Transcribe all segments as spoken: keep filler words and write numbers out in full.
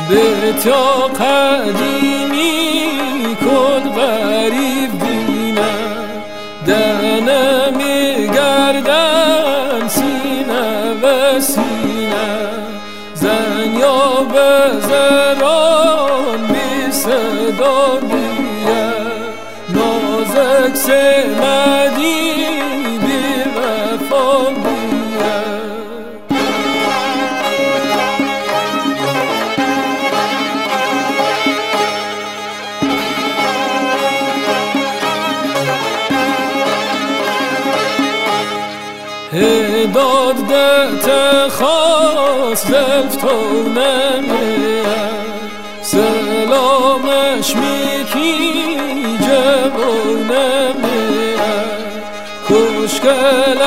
بتا قدیمی کن غریب بینم دنمی گردن سینه و سینه زن یا بزران بی صدا بیه نازک سمدی بی وفا بیه هداد دت خواست زلف تو نمیه سلامش میکی جوانه میه کشکل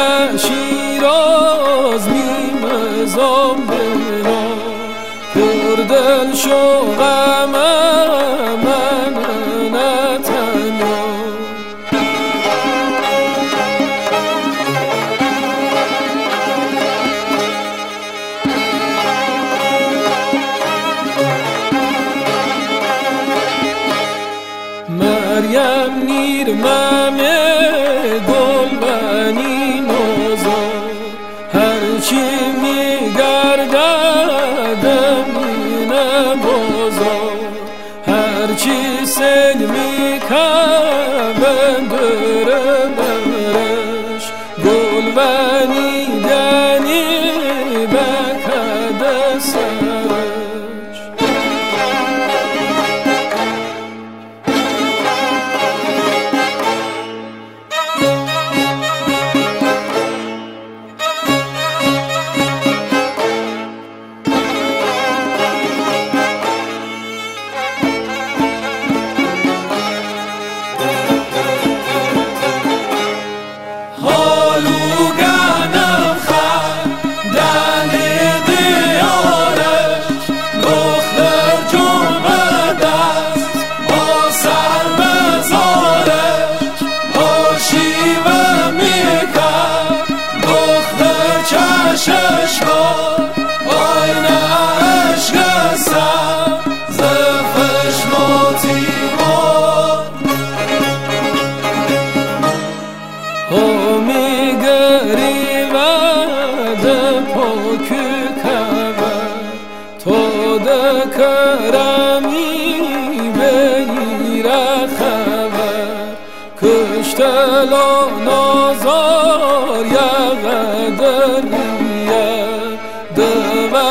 شیراز نیمه زامبرا پردل شو غمه من نتنیا مریم نیر ممه گل بنی نازا هرچی میگردد مینه بازا هرچی سل میکبن دره برش گل بنی دنی بکده سرش کرمی بگیره خبر کشتلا نازار یا غدریه